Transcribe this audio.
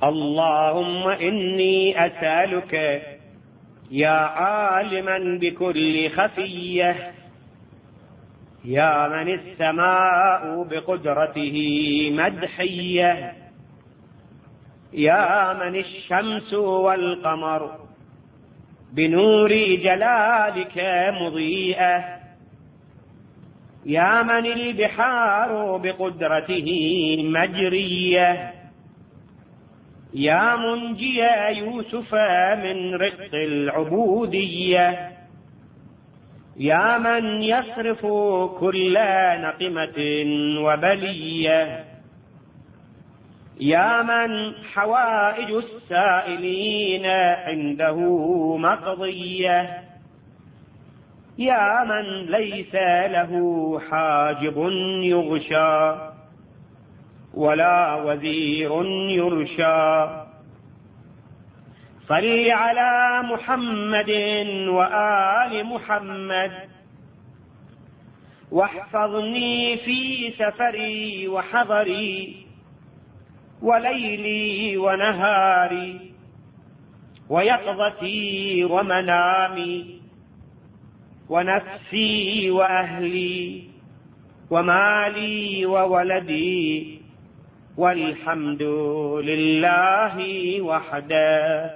اللهم إني أسألك يا عالما بكل خفية، يا من السماء بقدرته مدحية، يا من الشمس والقمر بنور جلالك مضيئة، يا من البحار بقدرته مجرية، يا منجي يوسف من رق العبودية، يا من يصرف كل نقمة وبلية، يا من حوائج السائلين عنده مقضية، يا من ليس له حاجب يغشى ولا وزير يرشى. صل على محمد وآل محمد، واحفظني في سفري وحضري وليلي ونهاري ويقظتي ومنامي ونفسي وأهلي ومالي وولدي، والحمد لله وحده.